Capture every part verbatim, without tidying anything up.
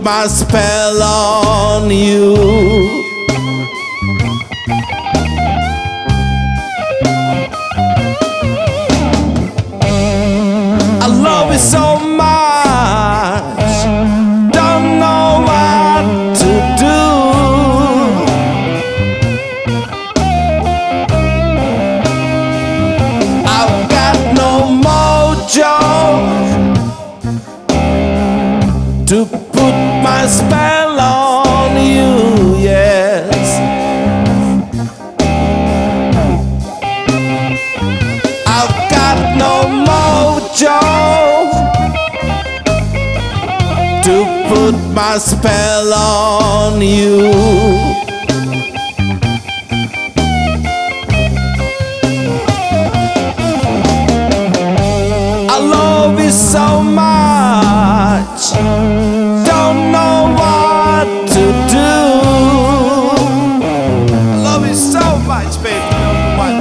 my spell on you. I love you so much, don't know what to do. I've got no mojo to put my spell on you, yes. I've got no mojo to put my spell on you. I love you so much, don't know what to do. I love you so much, baby. What?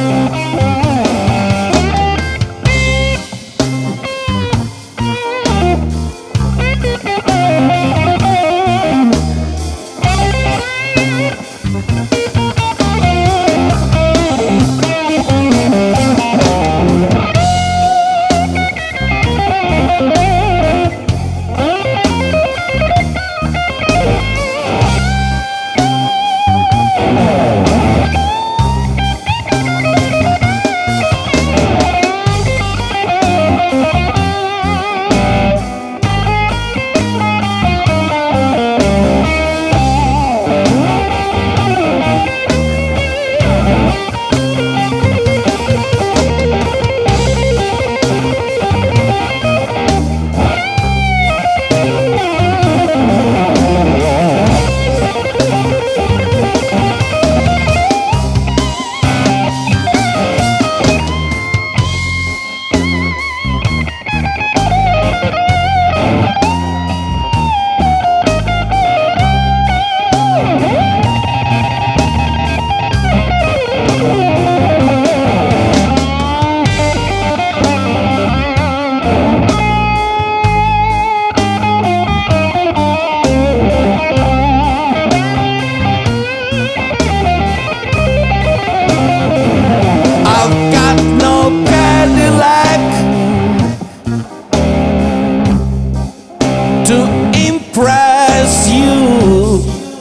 To impress you,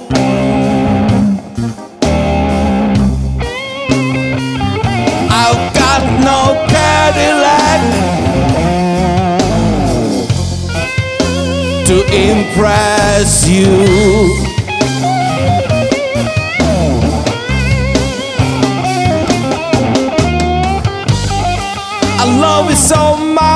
I've got no Cadillac to impress you. I love you so much,